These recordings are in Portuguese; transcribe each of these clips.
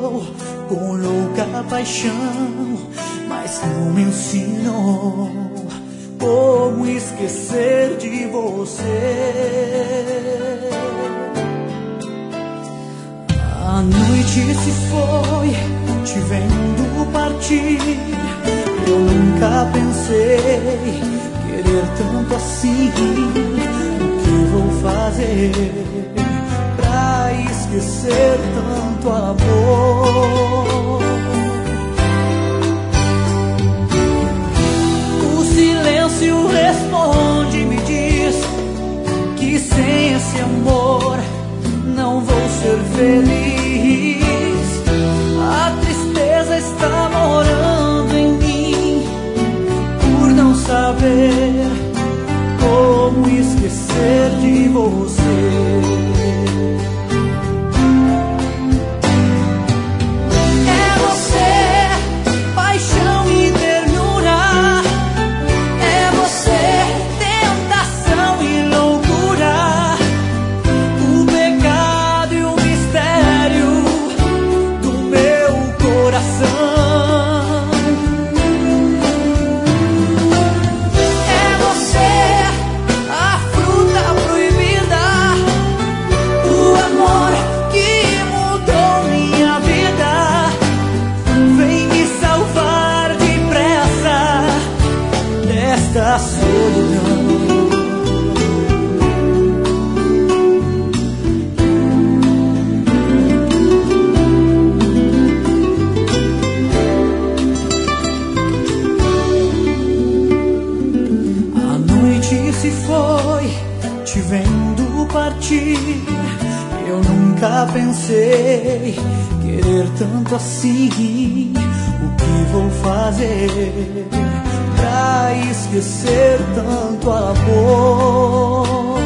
amou com louca paixão, mas não me ensinou como esquecer de você. A noite se foi, te vendo partir. Eu nunca pensei querer tanto assim. O que vou fazer pra esquecer tanto amor? O silêncio responde, me diz que sem esse amor não vou ser feliz. A tristeza está morando em mim por não saber como esquecer de você. Da solidão. A noite se foi, te vendo partir. Eu nunca pensei querer tanto assim. O que vou fazer pra esquecer tanto amor?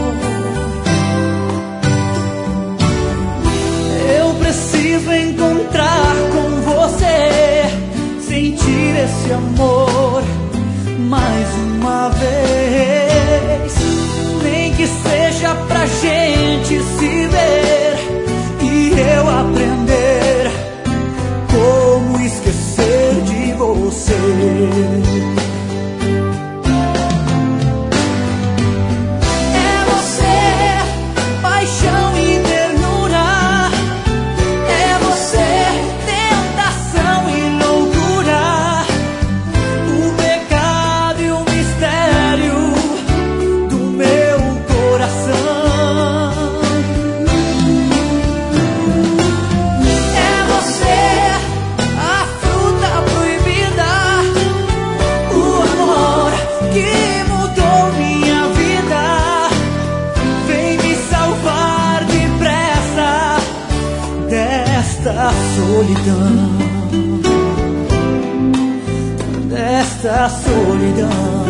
Eu preciso encontrar com você, sentir esse amor mais uma vez. Nem que seja pra gente se ver e eu aprender como esquecer de você. Desta solidão, desta solidão.